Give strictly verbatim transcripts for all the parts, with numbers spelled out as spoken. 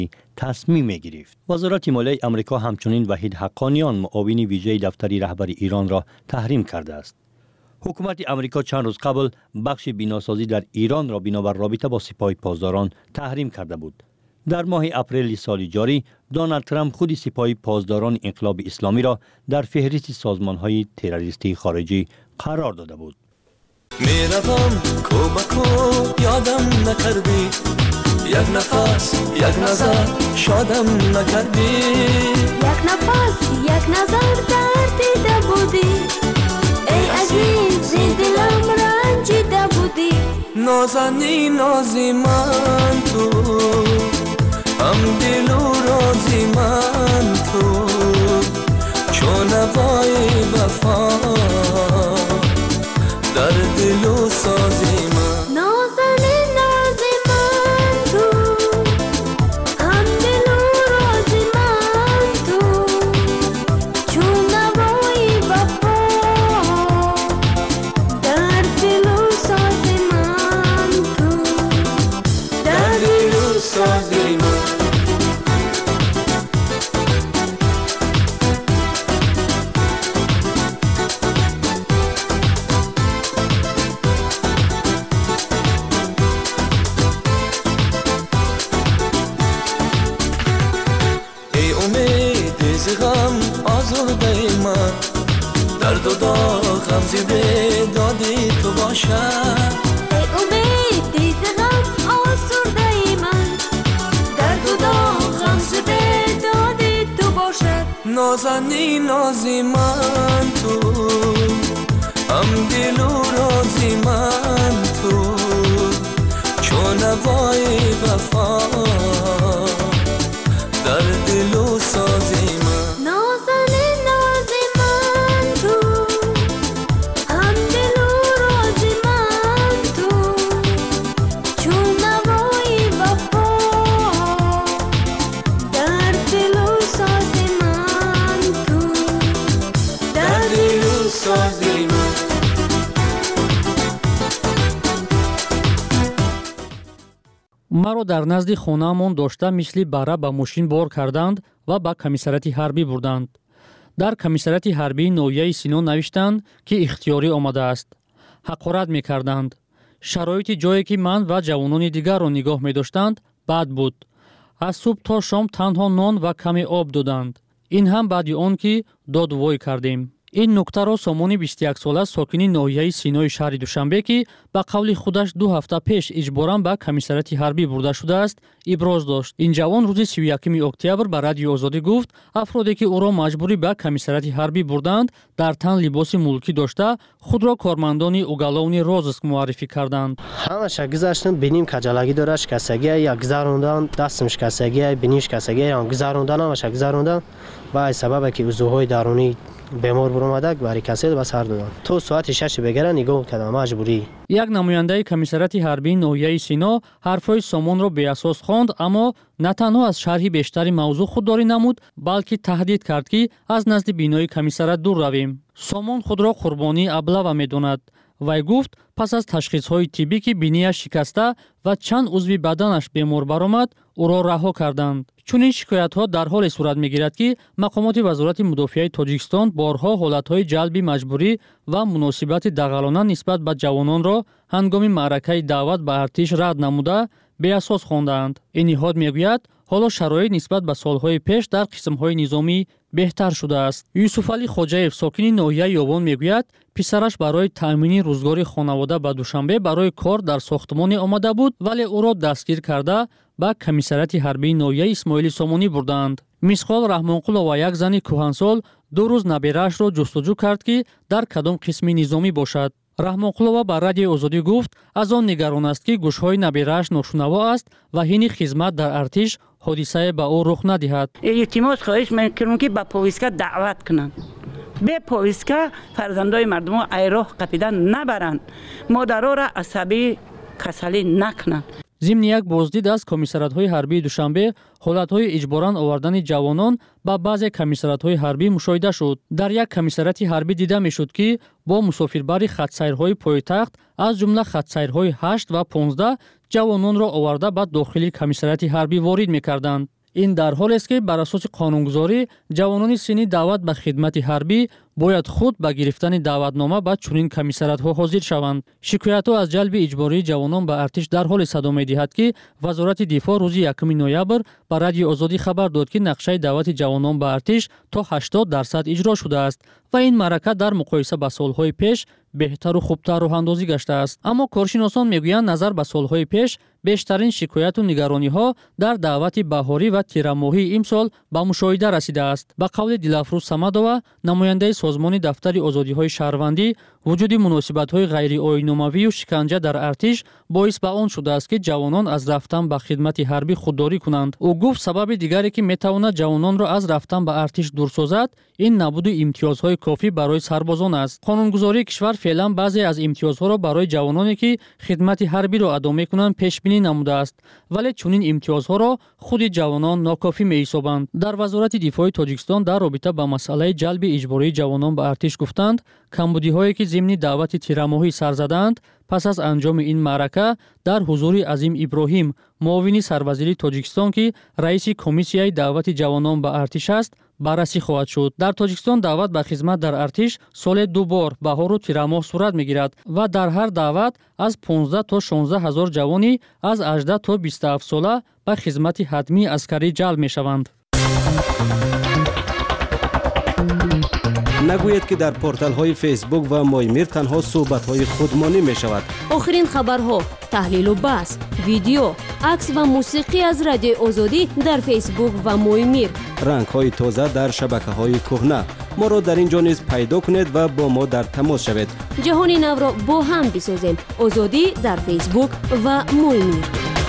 تصمیم گرفت. وزارت مالیه آمریکا همچنین وحید حقانیان معاون ویژه دفتری رهبر ایران را تحریم کرده است. حکومت آمریکا چند روز قبل بخش بیناسازی در ایران را بنابر رابطه با سپاه پاسداران تحریم کرده بود. در ماه اپریل سال جاری دونالد ترامپ خود سپاه پاسداران انقلاب اسلامی را در فهرست سازمان‌های تروریستی خارجی قرار داده بود. میروم کوبکو یادم نکردی، یک نفس یک نظر شادم نکردی، یک نفس یک نظر دردیده بودی، ای عزیز دلم رنجیده بودی. نازنی نازی من تو، هم دل و رازی من تو، چون نوای وفا در دل و سازی من. نازنی نازی من تو، هم دل و رازی من تو، چون نوای وفا در دل و سازی من تو، در دل و سازی من. درد و داغم زیده دادی تو باشد، ای امید دیز غم آسوده ای من، درد و داغم زیده دادی تو باشد. نازنی نازی من تو، هم دل و رازی من تو، چون نوای وفا در دل و سازی من. маро дар назди хонаамон дошта мисли бара ба мошин бор карданд ва ба комиссарияти ҳарбӣ бурданд. дар комиссарияти ҳарбии ноҳияи Сино навиштанд, ки ихтиёрӣ омадааст. ҳақорат мекарданд. шароити ҷое ки ман ва ҷавонони дигарро нигоҳ медоштанд бад буд. аз субҳ то шом танҳо нон ва каме об доданд. ин ҳам баъди он ки додвой кардем. ин нуктаро Сомони бисту як сола сокини ноҳияи Синои шаҳри Душанбе, ки ба қавли худаш ду ҳафта пеш иҷборан ба комиссарияти ҳарбӣ бурда шудааст, иброз дошт. ин ҷавон рӯзи сию якуми октябр ба Радиои Озодӣ гуфт, афроде ки ӯро маҷбурӣ ба комиссарияти ҳарбӣ бурданд, дар тан либоси мулкӣ дошта, худро кормандони уголовни розыск муаррифӣ карданд. ҳамаша гузаштам, биним каҷалагӣ дора, шикастагия, як гузарондан, дастам шикастагия, биним шикастагия, гузарондан, ҳамаша гузарондан, ба сабабе ки узӯҳои дарунӣ бемор буромадак бари касед ба сар додам. То соати шаш бегара нигоҳ кардам маҷбурӣ. як намояндаи комиссарияти ҳарбии ноҳияи Сино ҳарфҳои Сомонро беасос хонд, аммо на танҳо аз шарҳи бештари мавзӯъ худдорӣ намуд, балки таҳдид кард, ки аз назди бинои комиссарият дур равем. Сомон худро қурбонии аблава медонад. вай гуфт, пас аз ташхисҳои тиббӣ, ки бинияш шикаста ва чанд узви баданаш бемор баромад, ӯро раҳо карданд. чунин шикоятҳо дар ҳоле сурат мегирад, ки мақомоти Вазорати мудофиаи Тоҷикистон борҳо ҳолатҳои ҷалби маҷбурӣ ва муносибати дағалона нисбат ба ҷавононро ҳангоми маъракаи даъват ба артиш рад намуда, беасос хондаанд. ин ниҳод мегӯяд, ҳоло шароит нисбат ба солҳои пеш дар қисмҳои низомӣ беҳтар шудааст. Юсуфалӣ Хоҷаев, сокини ноҳияи Ёбон, мегӯяд, писараш барои таъмини рӯзгори хонавода ба Душанбе барои кор дар сохтмоне омада буд, вале ӯро дастгир карда ба комиссарияти ҳарбии ноҳияи Исмоили Сомонӣ бурданд. Мисқол Раҳмонқулова, як зани кӯҳансол, ду рӯз набераашро ҷустуҷӯ кард, ки дар кадом қисми низомӣ бошад. Раҳмонқулова ба Радиои Озодӣ гуфт, аз он нигарон аст, ки гӯшҳои наберааш ношунаво аст ва ҳини хизмат дар артиш ҳодисае ба ӯ рух надиҳад. илтимос хоҳиш мекунам, ки ба повистка даъват кунанд. бе повистка фарзандои мардумро айроҳ қапида набаранд. модароро асабӣ касалӣ накунанд. ضمن یک بازدید از کمیساریات‌های حربی دوشنبه حالت‌های اجباراً آوردن جوانان به بعضی کمیساریات‌های حربی مشاهده شد. در یک کمیساریات حربی دیده می‌شد که با مسافربری خط‌سیرهای پایتخت از جمله خط‌سیرهای هشت و پانزده جوانان را آورده به داخل کمیساریات حربی وارد می‌کردند. این در حالی است که بر اساس قانونگذاری جوانان سنی دعوت به خدمت حربی باید خود به گرفتن دعوتنامه به چنین کمیساریات‌ها حاضر شوند. شکایت‌ها از جلب اجباری جوانان به ارتش در حال صدا می‌دهد که وزارت دفاع روز یکم نوامبر به رادیو آزادی خبر داد که نقشه دعوت جوانان به ارتش تا هشتاد درصد اجرا شده است و این معرکه در مقایسه با سال‌های پیش بهتر و خوبتر راه‌اندازی گشته است. اما کارشناسان میگویند نظر به سال‌های پیش بیشترین شکایت و نگرانی‌ها در دعوت بهاری و تیرماهی امسال به مشاهده رسیده است. به قول دلافروز صمدова نماینده سازمان دفتر آزادی‌های شهروندی، وجود مناسبت‌های غیر آیین‌ناموی و شکنجه در ارتش باعث به آن شده است که جوانان از رفتن به خدمت حربی خودداری کنند. او گفت سبب دیگری که می‌تواند جوانان را از رفتن به ارتش دور سازد این نبود امتیازهای کافی برای سربازان است. قانونگذاری کشور فعلا بعضی از امتیازها را برای جوانانی که خدمت حربی را ادا می‌کنند پیش بینی نموده است، ولی چنین امتیازها را خود جوانان ناکافی می‌حسابند. در وزارت دفاع تاجیکستان در رابطه با مسئله جلب اجباری جوانان به ارتش گفتند کمبودی‌هایی که ضمن دعوت تیرماهی سر زدند پس از انجام این معرکه در حضور عظیم ابراهیم معاون سروزیر تاجیکستان که رئیس کمیسیای دعوت جوانان به ارتش است بررسی خواهد شد. در تاجیکستان دعوت به خدمت در ارتش سال دو بار بهار و تیر ماه صورت میگیرد و در هر دعوت از پانزده تا شانزده هزار جوانی از هجده تا بیست و هفت ساله به خدمت حتمی عسکری جلب میشوند. نگوید که در پورتال های فیسبوک و مایمیر تنها صحبت های خودمانی می شود. آخرین خبرها، تحلیل و بحث، ویدیو، عکس و موسیقی از رادیو آزادی در فیسبوک و مایمیر. رنگ های تازه در شبکه های کهنه. ما را در اینجا نیز پیدا کنید و با ما در تماس شوید. جهان نو را با هم بسازیم. آزادی در فیسبوک و مایمیر.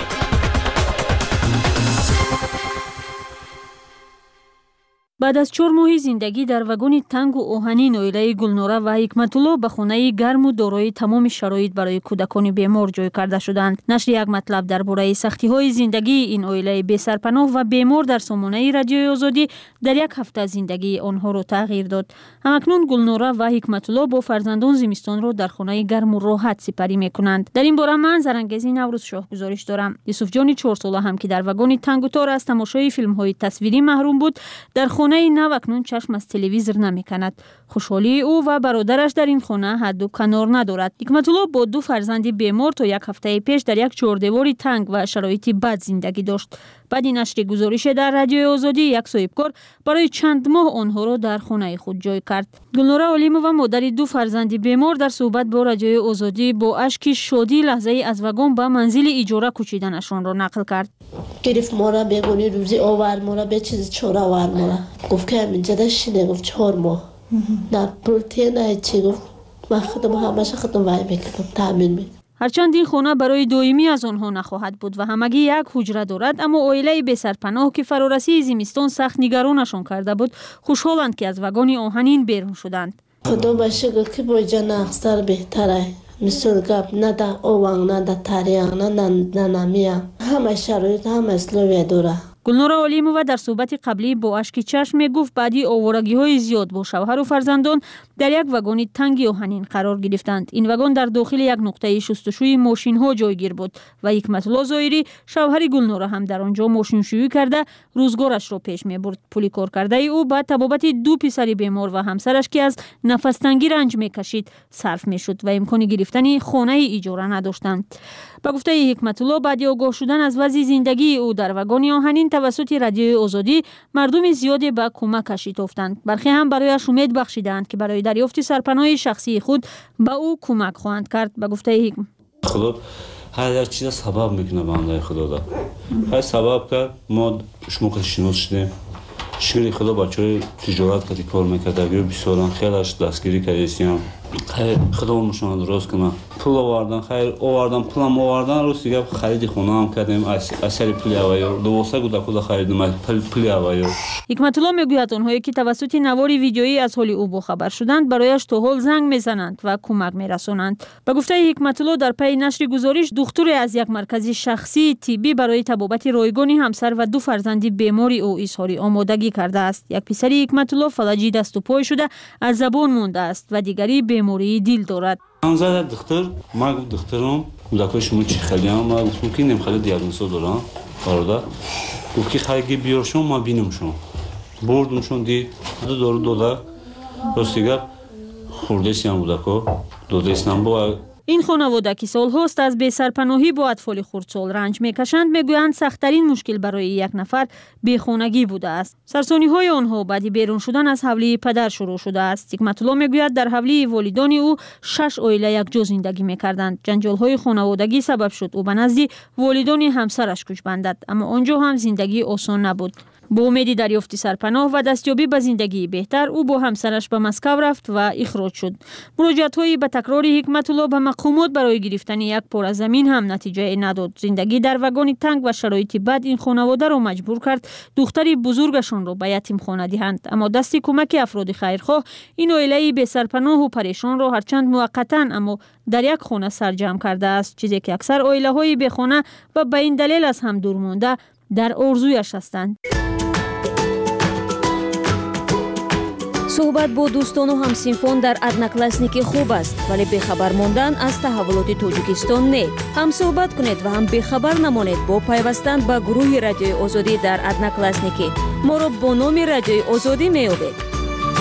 بعد از چهار ماه زندگی در واگن تنگ و آهنین اویله گلنوره و حکمت‌الله به خانه گرم و دارای تمام شرایط برای کودکان بیمار جای کرده شدند. نشر یک مطلب درباره سختی‌های زندگی این اویله بی سرپناه و بیمار در سامانه رادیوی آزادی در یک هفته زندگی آنها را تغییر داد. همکنون گلنوره و حکمت‌الله با فرزندان زمستان را در خانه گرم و راحت سپری می‌کنند. در این باره من زرنگزی نوروز شاه گزارش دارم. یوسف جان چهار ساله هم که در واگن تنگ و تار از تماشای فیلم‌های تصویری محروم بود، در خانه نو اکنون چشم از تلویزیون نمی‌کند. خوشحالی او و برادرش در این خانه حد و کنار ندارد. حکمت‌الله با دو فرزند بیمار تا یک هفته پیش در یک چهاردیواری تنگ و شرایط بد زندگی داشت. بعد نشر گزارش در رادیو آزادی یک صاحبکار برای چند ماه آنها را در خانه خود جای کرد. گلنوره علیمو و مادر دو فرزند بیمار در صحبت با رادیو آزادی با اشک شادی لحظه از واگن به منزل اجاره کوچیدنشان را نقل کرد. گرفت ما را بگونی روزی آور ما را به چیز چهار آور ما را گفت که همینجا داشتینه گفت چهار ماه نه پولتی نه چی گفت من خودم همش خودم وای میکنم تامین می. هرچند این خانه برای دائمی از آنها نخواهد بود و همگی یک حجره دارد، اما عائله بی سرپناه که فرارسی زمستان سخت نگرانشان کرده بود خوشحالند که از واگن آهنین بیرون شدند. خدا باشه که با جان اخسر بهتره مثل گپ نه در اوان نه در تاریخ نه نه نمیا همه شرایط همه اسلوبی داره. گلنوره علیمو در صحبت قبلی با اشک چشم می گفت بعدی آوارگی های زیاد با شوهر و فرزندان در یک واگن تنگ آهنین قرار گرفتند. این واگن در داخل یک نقطه شستشوی ماشین ها جایگیر بود و حکمت‌الله ظاهری شوهر گلنوره هم در آنجا ماشین شویی کرده روزگارش را پیش می برد. پولی کار کرده او بعد تبابت دو پسر بیمار و همسرش که از نفس تنگی رنج می کشید صرف می شد و امکان گرفتن خانه اجاره نداشتند. با گفته حکمت‌الله بعد آگاه شدن از وضع زندگی او در واگن آهنین توسط رادیوی آزادی مردم زیادی به کمکش افتادند. برخی هم برایش امید بخشیدند که برای دریافت سرپناه شخصی خود به او کمک خواهند کرد. به گفته حکم خدا هر چیز سبب میکنه بنده خدا دا. هر سبب که ما شما که شناس شدیم شکر خدا بچهای تجارت کردی کار میکرده و بسیاران خیلیش دستگیری کردیم خدا مشان درست کنه پول آوردن خیر آوردن پولم آوردن رو دیگه خرید خونه هم کردیم اثر پول اوایو دوستا گوداکودا خریدیم پول پول اوایو. حکمت الله میگوید آنهایی که توسط نواری ویدیویی از حال او باخبر شدند برایش تا حال زنگ میزنند و کمک میرسانند. به گفته حکمت الله در پی نشر گزارش دکتری از یک مرکز شخصی طبی برای تبابت رایگان همسر و دو فرزند بیماری او اظهار آمادگی کرده است. یک پسر حکمت الله فلجی دست و پای شده از زبان مانده است و دیگری بیماری دل دارد. من زد دکتر ما گفت دکترم کودکای شما چی خیلی هم ما گفتم که نمیخواد دیاگنوز دارن آردا گفت که خیلی بیار شما ما بینم شما بردمشون دی دو دور داده راستیگه خورده سیام بودکو داده اسنم با این خانواده که سالهاست از بی‌سرپناهی با اطفال خردسال رنج میکشند میگویند سخت‌ترین مشکل برای یک نفر بیخانگی بوده است. سرسانی‌های آنها بعد بیرون شدن از حولی پدر شروع شده است. حکمت الله میگوید در حولی والدان او شش عائله یک جا زندگی میکردند. جنجال‌های خانوادگی سبب شد او به نزد والدان همسرش کوچ بندد، اما آنجا هم زندگی آسان نبود. با امید دریافت سرپناه و دستیابی به زندگی بهتر او با همسرش به مسکو رفت و اخراج شد. مراجعت‌های به تکرار حکمت الله به مقامات برای گرفتن یک پاره زمین هم نتیجه نداد. زندگی در واگن تنگ و شرایط بد این خانواده را مجبور کرد دختری بزرگشان را به یتیمخانه دهند، اما دستی کمک افراد خیرخواه این عائله بی سرپناه و پریشان را هرچند موقتا اما در یک خانه سرجم کرده است، چیزی که اکثر عائله‌های بی خانه و به این دلیل از هم دور مانده در آرزویش هستند. صحبت با دوستان و همسینفان در ادناکلاسنیکی خوب است، ولی بخبر ماندن از تحولات توجیکستان نه. هم صحبت کنید و هم بخبر نمانید با پیوستن به گروه رادیوی آزادی در ادناکلاسنیکی. ما را با نام رادیوی آزادی میابید.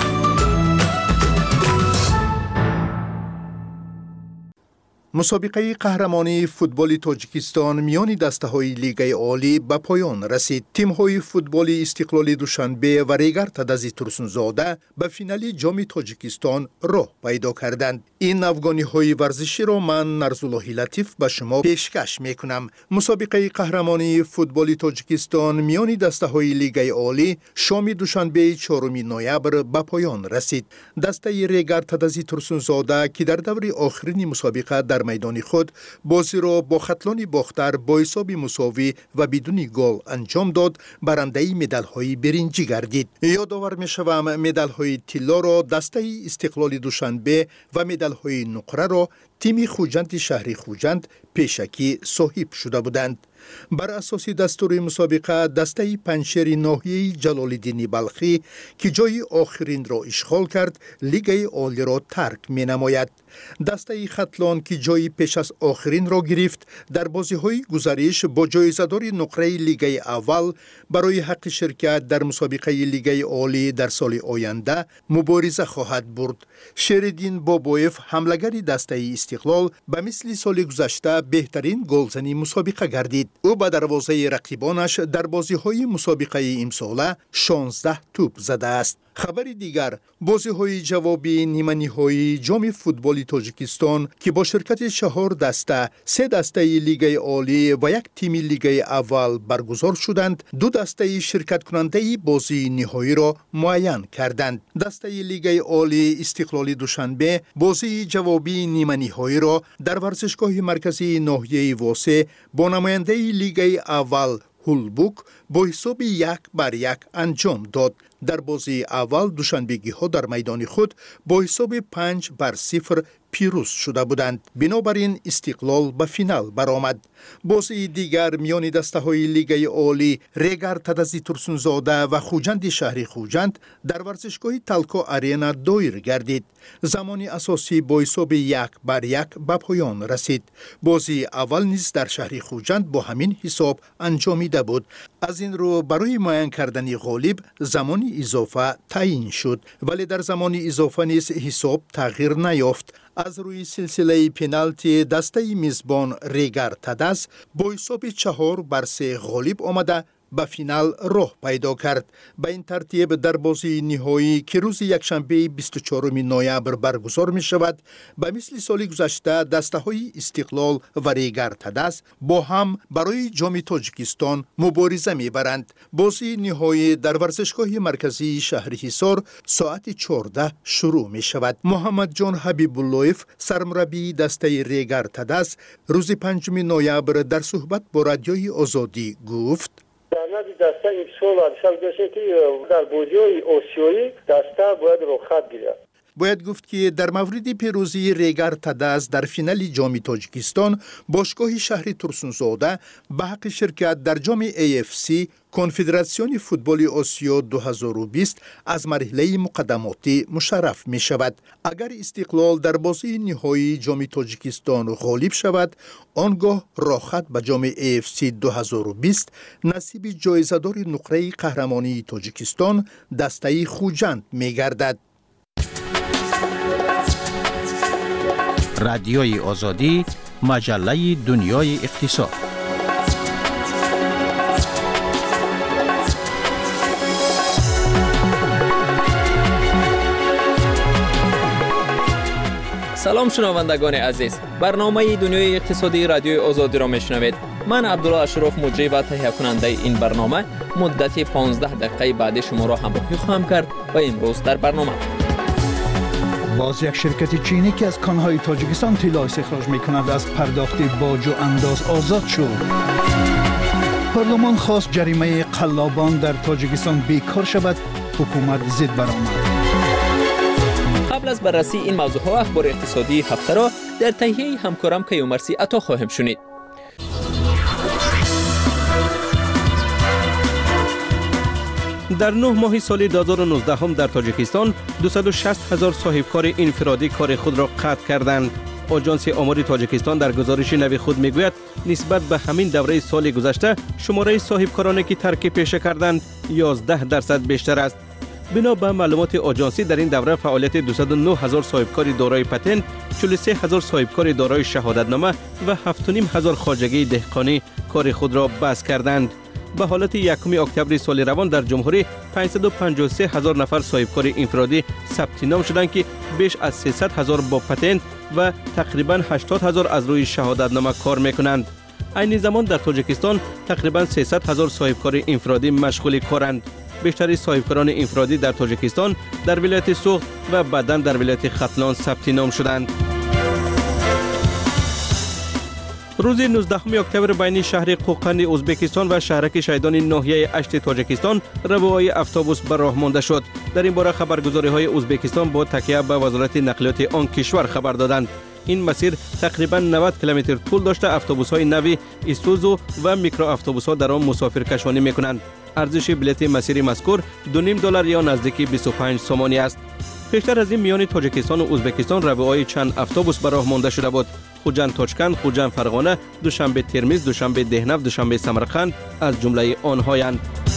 مسابقه قهرمانی فوتبال تاجیکستان میان دسته‌های لیگ عالی به پایان رسید. تیم‌های فوتبال استقلال دوشنبه و ریگر تدزی ترسونزاده به فینال جام تاجیکستان راه پیدا کردند. این افغانی‌های ورزشی را من نرزالله لطیف به شما پیشکش میکنم. مسابقه قهرمانی فوتبال تاجیکستان میان دسته‌های لیگ عالی شام دوشنبه چهارم نوامبر به پایان رسید. دسته ریگر تدزی ترسونزاده که در دور آخرین مسابقه در میدان خود بازی را با خطلان باختر با حساب مساوی و بدون گل انجام داد، برنده مدال های برنجی گردید. یادآور می شوم مدال های طلا را دسته استقلال دوشنبه و مدال های نقره را تیم خوجند شهری خوجند پیشکی صاحب شده بودند. بر اساس دستور مسابقه دسته پنشیر ناحیه جلال‌الدین بلخی که جای آخرین را اشغال کرد لیگ عالی را ترک می نماید. دسته خطلان که جای پیش از آخرین را گرفت در بازی های گزارش با جایزه‌دار نقره لیگ اول برای حق شرکت در مسابقه لیگ عالی در سال آینده مبارزه خواهد برد. شیردین بابایف حملگر دسته استقلال به مثل سال گذشته بهترین گلزنی مسابقه گردید. او به دروازه رقیبانش در بازی های مسابقه امساله شانزده توپ زده است. خبر دیگر بازی های جوابی نیمه نهایی جام فوتبال تاجیکستان که با شرکت چهار دسته سه دسته لیگ عالی و یک تیم لیگ اول برگزار شدند، دو دسته شرکت کننده بازی نهایی را معین کردند. دسته لیگ عالی استقلال دوشنبه بازی جوابی نیمه نهایی را در ورزشگاه مرکزی ناحیه واسه با نماینده لیگ اول هولبوک با حساب یک بر یک انجام داد. در بازی اول دوشنبگی ها در میدان خود با حساب پنج بر صفر پیروز شده بودند. بنابراین استقلال به فینال برآمد. بازی دیگر میان دسته های لیگ عالی ریگر تدزی ترسونزاده و خوجند شهری خوجند در ورزشگاه تلکا ارینا دایر گردید. زمانی اساسی با حساب یک بر یک به پایان رسید. بازی اول نیز در شهری خوجند با همین حساب انجامیده بود. از این رو برای معین کردن غالب زمانی اضافه تعیین شد، ولی در زمان اضافه نیز حساب تغییر نیافت. از روی سلسله پنالتی دسته میزبان ریگر تدز با حساب چهار بر سه غالب آمده به فینال راه پیدا کرد. به این ترتیب در بازی نهایی که روز یکشنبه بیست و چهارم نوامبر برگزار می شود، به مثل سال گذشته دسته های استقلال و ریگر تدس با هم برای جام تاجیکستان مبارزه می برند. بازی نهایی در ورزشگاه مرکزی شهر حصار ساعت چهارده شروع می شود. محمد جان حبیب اللهیف، سرمربی دسته ریگر تدس، روز پنجم نوامبر در صحبت با رادیوی آزادی گفت: در نزد دسته امسال حداقل بشه که در بازی‌های آسیایی دسته باید رخصت گیرد. باید گفت که در مورد پیروزی ریگر تدس در فینال جام تاجیکستان، باشگاه شهر ترسونزاده به حق شرکت در جام ای اف سی کنفدراسیون فوتبال آسیا دو هزار و بیست از مرحله مقدماتی مشرف می شود. اگر استقلال در بازی نهایی جام تاجیکستان غالب شود، آنگاه راحت به جام ای اف سی دو هزار و بیست نصیب جایزه‌دار نقره قهرمانی تاجیکستان دسته خوجند می گردد. رادیوی آزادی، مجله دنیای اقتصاد. سلام شنوندگان عزیز، برنامه دنیای اقتصادی رادیوی آزادی را میشنوید. من عبدالله اشرف مجری و تهیه کننده این برنامه مدت پانزده دقیقه بعد شما را همراهی خواهم کرد و امروز در برنامه باز یک شرکت چینی که از کانهای تاجیکستان طلا استخراج می‌کند از پرداخت باج و انداز آزاد شد. پارلمان خواست جریمه قلابان در تاجیکستان بیکار شود، حکومت ضد برآمد. قبل از بررسی این موضوع ها اخبار اقتصادی هفته را در تهیه همکارم کیومرثی عطا خواهم شنید. در نه ماه سال دو هزار و نوزده هم در تاجیکستان دویست و شصت هزار صاحبکار انفرادی کار خود را قطع کردند. آژانس آمار تاجیکستان در گزارش نو خود میگوید نسبت به همین دوره سال گذشته شماره صاحبکارانی که ترک پیشه کردند یازده درصد بیشتر است. بنا به معلومات آژانسی در این دوره فعالیت دویست و نه هزار صاحبکار دارای پتنت، چهل و سه هزار صاحبکار دارای شهادتنامه و هفت و نیم هزار خواجگی دهقانی کار خود را بس کردند. به حالت یکم اکتبر سال روان در جمهوری پانصد و پنجاه و سه هزار نفر صاحبکار انفرادی ثبت نام شدند که بیش از سیصد هزار با پتنت و تقریباً هشتاد هزار از روی شهادتنامه کار میکنند. عین زمان در تاجیکستان تقریباً سیصد هزار صاحبکار انفرادی مشغول کارند. بیشتر صاحبکاران انفرادی در تاجیکستان در ولایت سوخت و بعداً در ولایت ختلان ثبت نام شدند. روز نوزدهم اکتبر بین شهر قوقند ازبکستان و شهرک شهیدان ناحیه اشت تاجیکستان روای اتوبوس به راه مانده شد. در این باره خبرگزاری‌های ازبکستان با تکیه به وزارت نقلیات آن کشور خبر دادند. این مسیر تقریباً نود کیلومتر طول داشته اتوبوس‌های نوی ایسوزو و میکرو اتوبوس‌ها در آن مسافر کشانی می‌کنند. ارزش بلیت مسیر مذکور دو نیم دلار یا نزدیک بیست و پنج سومانی است. پیشتر از این میان تاجیکستان و ازبکستان روای چند اتوبوس به راه مانده شده بود. خوجند تاچکند، خوجند فرغانه، دوشنبه ترمیز، دوشنبه دهنو، دوشنبه سمرقند از جمله آنهایند.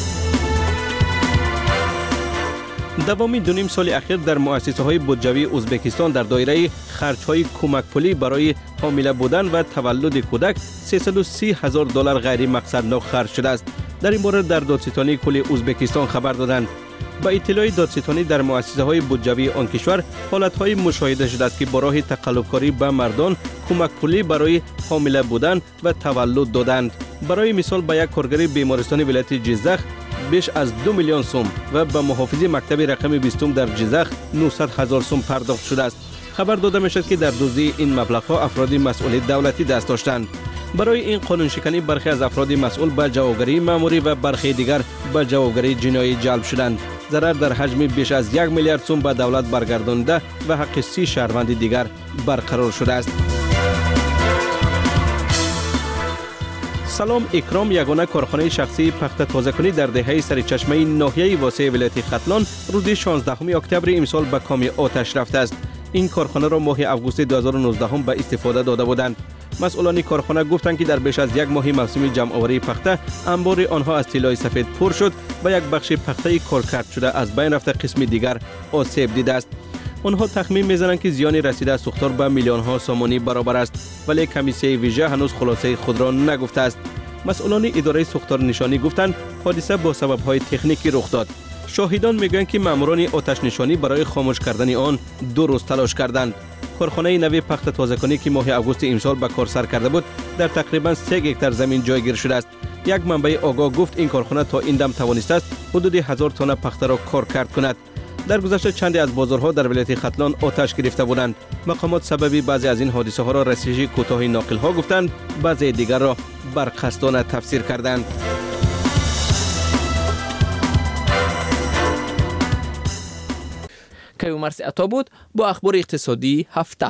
دوامی دو نیم سال اخیر در مؤسسه های بودجوی ازبکستان در دایره خرج های کمک پولی برای حامله بودن و تولد کودک سیصد و سی هزار دلار غیر مقصدناک خرج شده است. در این باره در دادستانی کل ازبکستان خبر دادند. با اطلاع دادستانی در مؤسسه های بودجوی آن کشور حالت های مشاهده شده است که با راه تقلبکاری به مردان کمک پولی برای حامله بودن و تولد دادند. برای مثال به یک کارگر بیمارستان ولایت جیزخ بیش از دو میلیون سوم و به محافظ مکتب رقم بیستم در جیزخ نهصد هزار سوم پرداخت شده است. خبر داده می شد که در دزدی این مبلغ‌ها افراد مسئول دولتی دست داشتند. برای این قانون شکنی برخی از افراد مسئول به جوابگری ماموری و برخی دیگر به جوابگری جنایی جلب شدند. ضرر در حجم بیش از یک میلیارد سوم به دولت برگردانده و حق سی شهروند دیگر برقرار شده است. سلام اکرام یگانه کارخانه شخصی پخت تازه‌کنی در دهه سرچشمه ناحیه واسع ولایت ختلان روز شانزدهم اکتبر امسال به کام آتش رفته است. این کارخانه را ماه اوگوست دو هزار و نوزده به استفاده داده بودند. مسئولان کارخانه گفتند که در بیش از یک ماه موسم جمع‌آوری پخته انبار آنها از طلای سفید پر شد و یک بخش پخته کارکرد شده از بین رفته، قسم دیگر آسیب دیده است. آنها تخمین می‌زنند که زیان رسیده از سوختار به میلیون ها سومانی برابر است، ولی کمیسیون ویژه هنوز خلاصه خود را نگفته است. مسئولان اداره سوختار نشانی گفتند حادثه با سبب‌های تکنیکی رخ داد. شاهدان میگویند که ماموران آتش نشانی برای خاموش کردن آن دو روز تلاش کردند. کارخانه نوی پخت تازه‌کنی که ماه اوت امسال به کار سر کرده بود در تقریباً سه هکتار زمین جایگیر شده است. یک منبع آگاه گفت این کارخانه تا این دم توانسته است حدود هزار تن پخته را کار کرد کند. در گذشته چندی از بازارها در ولایت ختلان آتش گرفته بودند. مقامات سببی بعضی از این حادثه ها را رسیدگی کوتاه ناقل ها گفتند، بعضی دیگر را برقصدانه تفسیر کردند. کیومرث عطا بود با اخبار اقتصادی هفته.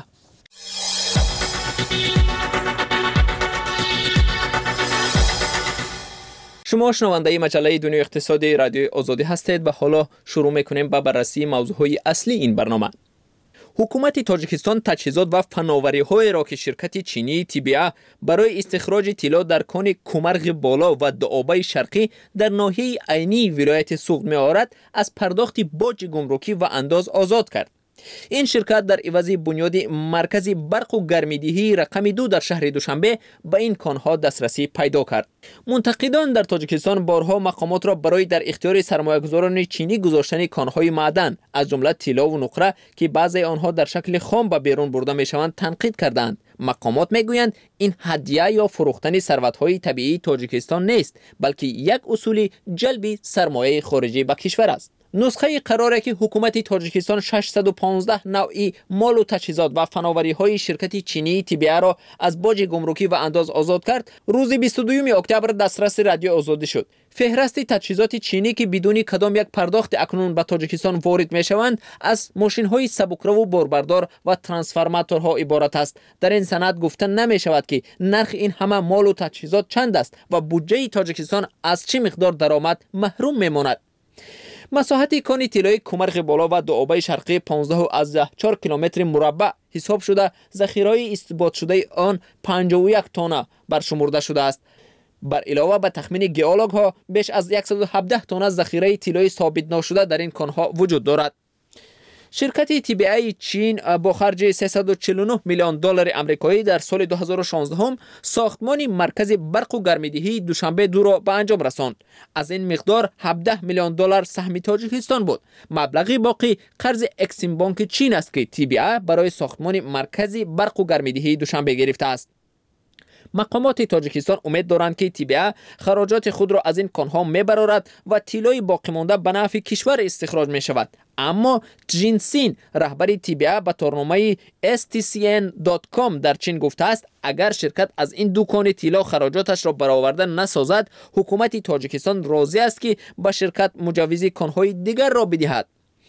شما شنونده مجله دنیای اقتصادی رادیو آزادی هستید و حالا شروع میکنیم با بررسی موضوعهای اصلی این برنامه. حکومت تاجیکستان تجهیزات و فناوری‌های را که شرکت چینی تیبیا برای استخراج طلا در کان کومرغ بالا و دعابه شرقی در ناحیه عینی ولایت سوغد می‌آورد از پرداخت باج گمرکی و انداز آزاد کرد. این شرکت در عوض بنیاد مرکز برق و گرمیدهی رقم دو در شهر دوشنبه به این کانها دسترسی پیدا کرد. منتقدان در تاجیکستان بارها مقامات را برای در اختیار سرمایه‌گذاران چینی گذاشتن کانهای معدن از جمله طلا و نقره که بعضی آنها در شکل خام به بیرون برده میشوند تنقید کردند. مقامات میگویند این هدیه یا فروختن ثروت‌های طبیعی تاجیکستان نیست، بلکه یک اصول جلب سرمایه خارجی به کشور است. نسخه قراره که حکومت تاجیکستان ششصد و پانزده نوعی مال و تجهیزات و فناوری‌های شرکت چینی تیبیا را از باج گمرکی و انداز آزاد کرد، روز بیست و دوم اکتبر دسترس رادیو آزادی شد. فهرست تجهیزات چینی که بدون کدام یک پرداخت اکنون به تاجیکستان وارد میشوند از ماشین‌های سبکرو و باربردار و ترانسفورماتورها عبارت است. در این سند گفته نمی شود که نرخ این همه مال و تجهیزات چند است و بودجه تاجیکستان از چه مقدار درآمد محروم میماند. مساحت کان طلای کومرغ بالا و دعابه شرقی پانزده از چهار کیلومتر مربع حساب شده، ذخیره استثبات شده آن پنجاه و یک تن برشمرده شده است. بر علاوه به تخمین گئولوگ ها بیش از صد و هفده تن ذخیره طلای ثابت نشده در این کانها وجود دارد. شرکت تیبیای چین با خرج سیصد و چهل و نه میلیون دلار آمریکایی در سال دو هزار و شانزده هم ساختمان مرکز برق و گرمیدهی دوشنبه دو را به انجام رساند. از این مقدار هفده میلیون دلار سهم تاجیکستان بود. مبلغ باقی قرض اکسیم بانک چین است که تیبیا برای ساختمان مرکز برق و گرمیدهی دوشنبه گرفته است. مقامات تاجیکستان امید دارند که تیبیا خراجات خود را از این کانها میبرارد و طلای باقی مانده به نفع کشور استخراج می شود. اما جینسین رهبر تیبیا به تورنمه اس تی سی ان دات کام در چین گفته است اگر شرکت از این دکان طلا خراجاتش را برآورده نسازد، حکومت تاجیکستان راضی است که به شرکت مجوز کانهای دیگر را بدهد.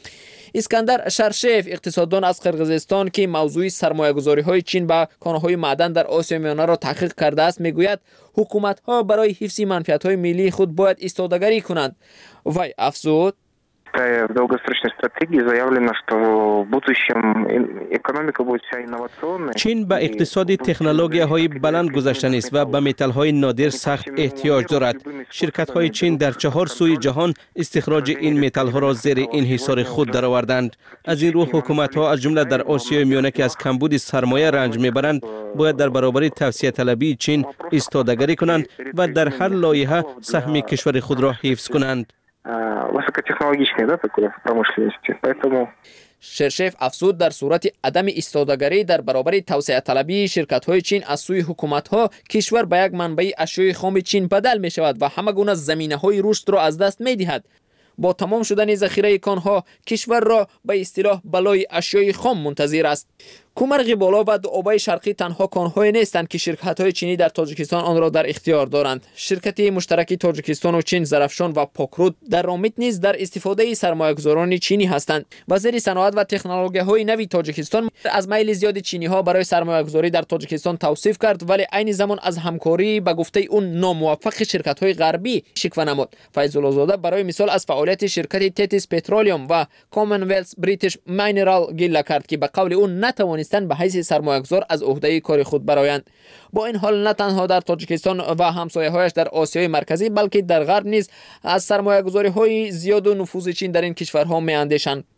اسکندر شرشیف اقتصاددان از قرقیزستان که موضوع سرمایه‌گذاری‌های چین به کانهای معدن در آسیا میانه را تحقیق کرده است میگوید حکومت‌ها برای حفظ منفعت‌های ملی خود باید ایستادگی کنند. وی افزود В долгосрочной стратегии заявлено, что в будущем экономика будет вся инновационная. چین به اقتصاد تکنولوژی‌های بلند گذشته است و به متال‌های نادر سخت احتیاج دارد. شرکت‌های چین در چهار سوی جهان استخراج این متال‌ها را زیر انحصار خود درآوردند. از این رو حکومت‌ها از جمله در آسیای میانه که از کمبود سرمایه رنج می‌برند، باید در برابر توسعه طلبی چین ایستادگی کنند و در هر لایحه سهم کشور خود را حفظ کنند. высокотехнологичной, да, такой промышленности. Поэтому شرشیف افزود در صورت عدم ایستادگی در برابر توسعه طلبی شرکت‌های چین از سوی حکومت‌ها، کشور به یک منبع اشیاء خام چین بدل می‌شود و همه گونه زمینه‌های رشد را از دست می‌دهد. با تمام شدن ذخیره کانها، کشور را به اصطلاح بلای اشیاء خام منتظر است. کومرغ بالا و دعابه شرقی تنها کانهای نیستند که شرکت‌های چینی در تاجیکستان آن را در اختیار دارند. شرکت مشترک تاجیکستان و چین زرافشان و پاکرود در رامت نیز در استفاده سرمایه‌گذاران چینی هستند. وزیر صنعت و تکنولوژی‌های نوی تاجیکستان از میل زیاد چینی‌ها برای سرمایه‌گذاری در تاجیکستان توصیف کرد، ولی عین زمان از همکاری به گفته اون ناموفق شرکت‌های غربی شکوه نمود. فیض الله زاده برای مثال از فعالیت شرکت تتیس پترولیوم و کامنولث بریتیش مینرال گله کرد که به قول اون نتوانست به حیث سرمایه‌گذار از عهده کار خود برآیند. با این حال نه تنها در تاجیکستان و همسایه‌هایش در آسیای مرکزی بلکه در غرب نیز از سرمایه‌گذاری‌های زیاد و نفوذ چین در این کشورها می‌اندیشند.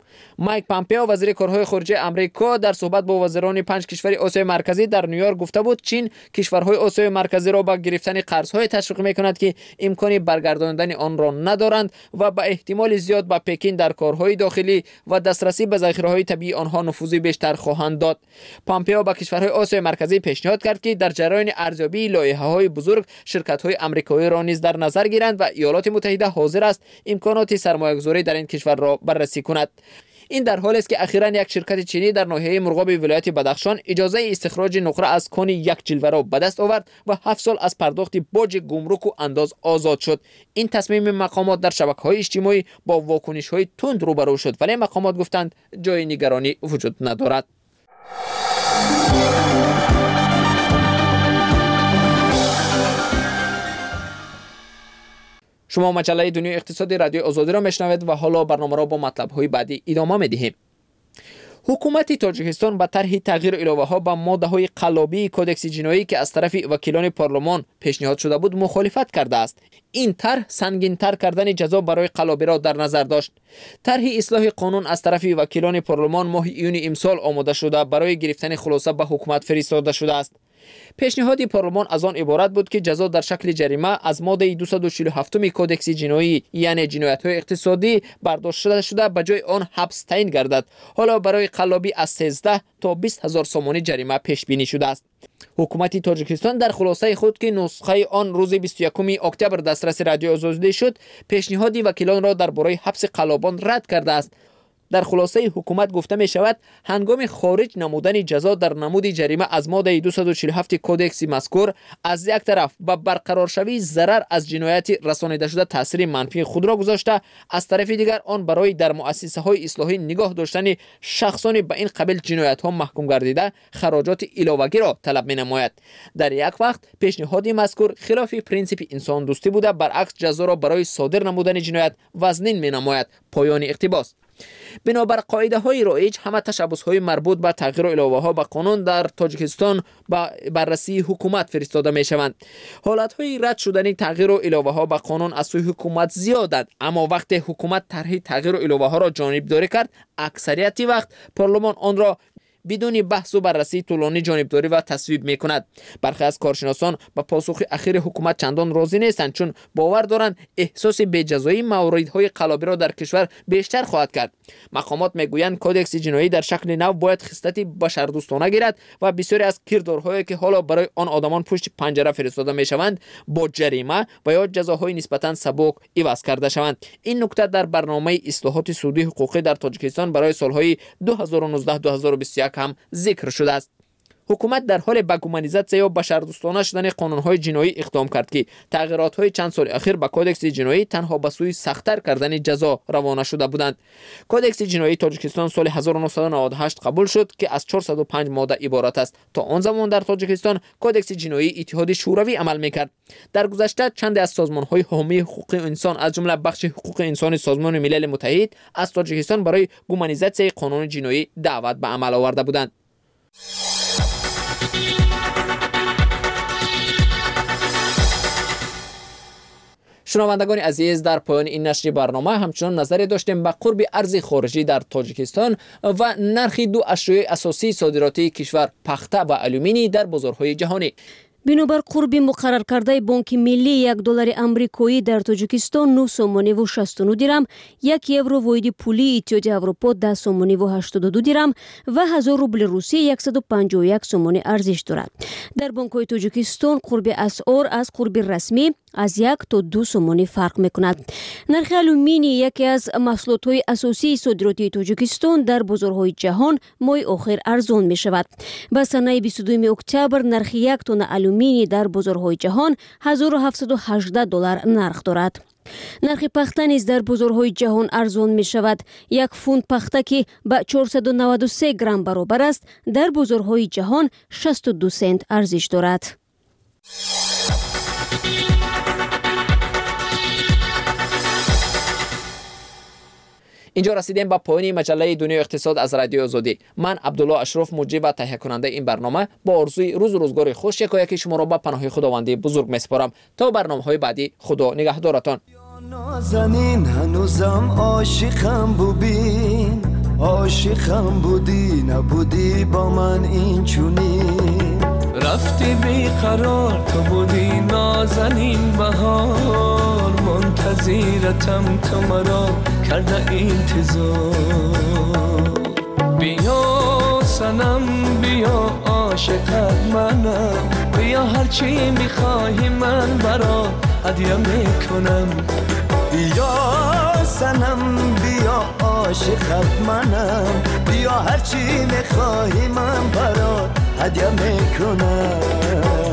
مایک پامپئو وزیر کارهای خارجه آمریکا در صحبت با وزران پنج کشور آسیای مرکزی در نیویورک گفته بود چین کشورهای آسیای مرکزی را با گرفتن قرض‌های تشویق می‌کند که امکان برگرداندن آن را ندارند و با احتمال زیاد با پکین در کارهای داخلی و دسترسی به ذخیره‌های طبیعی آنها نفوذ بیشتر خواهند داد. پامپئو با کشورهای آسیای مرکزی پیشنهاد کرد که در جریان ارزیابی لایحه‌های بزرگ شرکت‌های آمریکایی را نیز در نظر گیرند و ایالات متحده حاضر است امکانات سرمایه‌گذاری در این کشور را بررسی کند. این در حالی است که اخیراً یک شرکت چینی در ناحیه مرغاب ولایت بدخشان اجازه استخراج نقره از کان یک جلوه را به دست آورد و هفت سال از پرداخت باج گمرک و انداز آزاد شد. این تصمیم مقامات در شبکه‌های اجتماعی با واکنش‌های تند روبرو شد، ولی مقامات گفتند جای نگرانی وجود ندارد. شما مجله دنیای اقتصادی رادیو آزادی را میشنوید و حالا برنامه را با مطلب‌های بعدی ادامه می‌دهیم. حکومت تاجیکستان با طرح تغییر الوه‌ها با ماده‌های قلابی کدکس جنایی که از طرف وکیلان پارلمان پیشنهاد شده بود مخالفت کرده است. این طرح سنگین‌تر کردن جزا برای قلابی را در نظر داشت. طرح اصلاح قانون از طرف وکیلان پارلمان ماه ایون امسال آماده شده برای گرفتن خلاصه به حکومت فرستاده شده است. پیشنهاد پارلمان از آن عبارت بود که جزا در شکل جریمه از ماده دویست و چهل و هفت کدکس جنایی یعنی جنایت‌های اقتصادی برداشت شده شده به جای آن حبس تعیین گردد. حالا برای قلابی از سیزده تا بیست هزار سومانی جریمه پیش بینی شده است. حکومت تاجیکستان در خلاصه خود که نسخه آن روز بیست و یکم اکتبر دسترس رادیو آزادی شد پیشنهاد وکیلان را درباره حبس قلابان رد کرده است. در خلاصه حکومت گفته می شود هنگام خارج نمودن جزا در نمود جریمه از ماده دویست و چهل و هفت کدکس مذکور از یک طرف به برقرار شوی ضرر از جنایت رسانیده شده تاثیر منفی خود را گذاشته، از طرف دیگر آن برای در مؤسسه های اصلاحی نگاه داشتن شخصان به این قبیل جنایت ها محکوم گردیده خراجات علاوه‌ای را طلب می نماید. در یک وقت پیشنهاد مذکور خلاف پرینسیپ انسان دوستی بوده، برعکس جزا را برای صادر نمودن جنایت وزنین می نماید. پایان اقتباس. بنابر قاعده های رایج همه تشبس های مربوط به تغییر الوه ها به قانون در تاجیکستان به بررسی حکومت فرستاده می شوند. حالت های رد شدن تغییر الوه ها به قانون از سوی حکومت زیادند، اما وقتی حکومت طرح تغییر الوه ها را جانبداری کرد اکثریت وقت پارلمان آن را بدون بحث و بررسی طولانی جانبداری و تصویب می کند. برخی از کارشناسان با پاسخ اخیر حکومت چندان راضی نیستند، چون باور دارند احساس بی‌جزایی موردهای قلابی را در کشور بیشتر خواهد کرد. مقامات میگویند کدکس جنایی در شکل نو باید خصلت بشردوستانه گیرد و بسیاری از کردارهایی که حالا برای آن آدمان پشت پنجره فرستاده می شوند با جریمه و یا جزاهای نسبتا سبک عوض کرده شوند. این نکته در برنامه اصلاحات سودی حقوقی در تاجیکستان برای سالهای دو هزار و نوزده تا دو هزار و بیست و یک هم ذکر شده است. حکومت در حال به گومانیزاسیون یا بشردوستانه شدن قانون‌های جنایی اقدام کرد که تغییرات‌های چند سال اخیر به کدکس جنایی تنها به سوی سخت‌تر کردن جزا روانه شده بودند. کدکس جنایی تاجیکستان سال هزار و نهصد و نود و هشت قبول شد که از چهارصد و پنج ماده عبارت است. تا آن زمان در تاجیکستان کدکس جنایی اتحاد شوروی عمل می‌کرد. در گذشته چند از سازمان‌های حامی حقوق انسان از جمله بخش حقوق انسان سازمان ملل متحد از تاجیکستان برای گومانیزاسیون قانون جنایی دعوت به عمل آورده بودند. شنوندگان عزیز، در پایان این نشر برنامه همچنان نظری داشتیم به قرب ارز خارجی در تاجیکستان و نرخ دو اشیاء اساسی صادراتی کشور پخته و آلومینی در بازارهای جهانی. بинобар қурби муқаррар кардаи бонки миллӣ як доллари амрикоӣ дар тоҷикистон нӯ сомониву шасту нӯ дирам, як евро воҳиди пулии иттиҳоди аврупо даҳ сомониву ҳаштоду ду дирам ва ҳазор рубли русия яксаду панҷоҳу як сомонӣ арзиш дорад. дар бонкҳои тоҷикистон қурби асъор аз қурби расмӣ аз як то ду сомонӣ фарқ мекунад. нархи алюмини яке аз маҳсулотҳои асосии содиротии тоҷикистон дар бозорҳои ҷаҳон моҳи охир арзон мешавад. ба санаи бисту дуюми октябр нархи як тонна алюмини дар бозорҳои ҷаҳон ҳазору ҳафтсаду ҳаждаҳ доллар нарх дорад. нархи пахта низ дар бозорҳои ҷаҳон арзон мешавад. як фунт пахта ки ба чорсаду наваду се грамм баробар аст, дар бозорҳои ҷаҳон шасту ду сент арзиш дорад. اینجا رسیدیم به پایان مجله دنیای اقتصاد از رادیو آزادی. من عبدالله اشرف مجری و تهیه کننده این برنامه با آرزوی روز و روزگار خوش یکایک شما را به پناه خداوند بزرگ میسپارم. تا برنامه‌های بعدی، خدا نگهدارتان. نازنین هنوزم عاشقم ببین عاشقم بودی نبودی با من این چونی رفتی بیقرار تو بودی نازنین بهار منتظرتم تو مرا کرده انتظار بیا سنم بیا عاشقت منم بیا هرچی میخواهی من برا هدیه میکنم بیا سنم بیا عاشقت منم بیا هرچی میخواهی من برا هدیه میکنم